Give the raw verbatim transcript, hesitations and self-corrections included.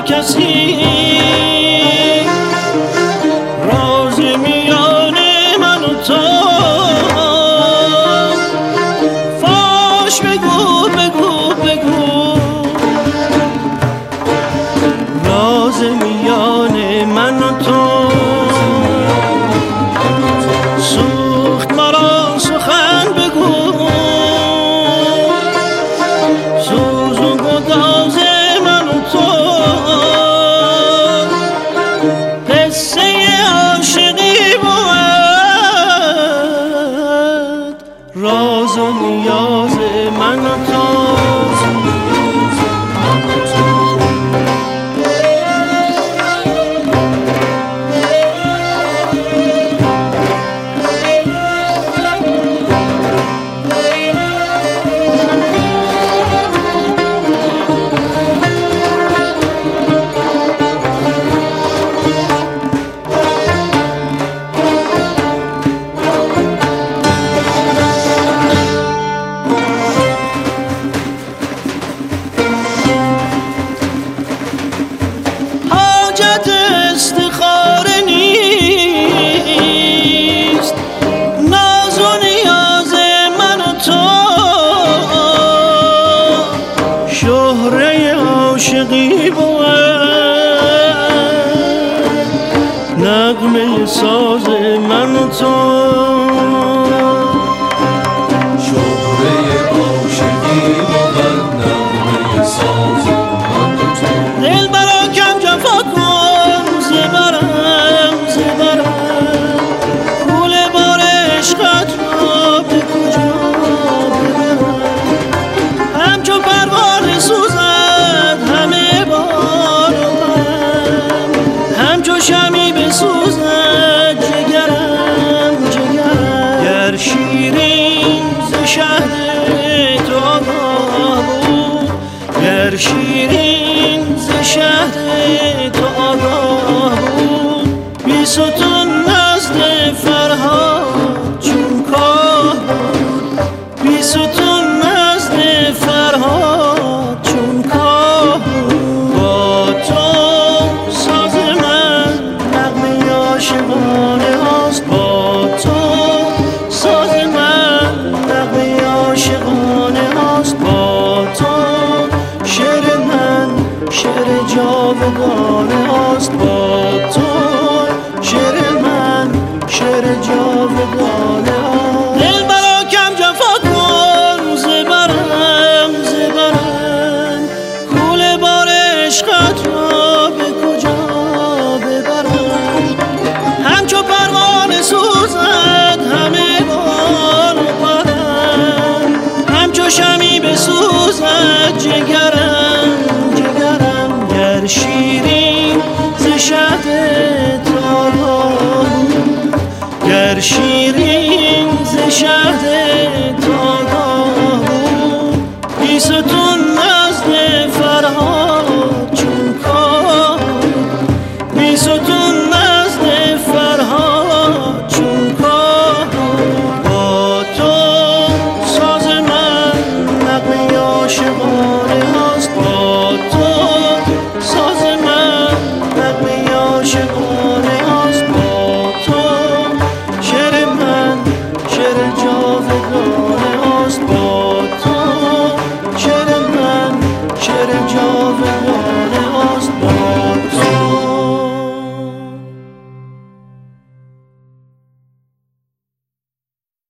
کسی راز میان من و تو فاش بگو بگو بگو راز میان من و تو سوخت مرا سخن بگو سوز و گداز من و تو قصه عاشقی بود راز و نیاز من و تو استخاره نیست ناز و نیاز من و تو شهره عاشقی بود نغمه ساز من و تو شهره عاشقی بود نغمه ساز من و تو دل برا کم جفا کن زبرم زبرم پول بار عشقت را به کجا ببرم همچو پروانه سوزد همه بار من همچو شمی بسوزد جگرم جگرم گر شیرین ز شهد تو آگاه بود گر شیرین ز شهد تو آگاه بود بی ستون نزد فرهاد چون کاه بود بی ستون نزد فرهاد چون کاه بود با تو ساز من نغمه عاشقانه هاست با تو ساز من نغمه عاشقانه هاست با تو شعر من شعر جاودانه هاست با تو شعر من شعر جاودانه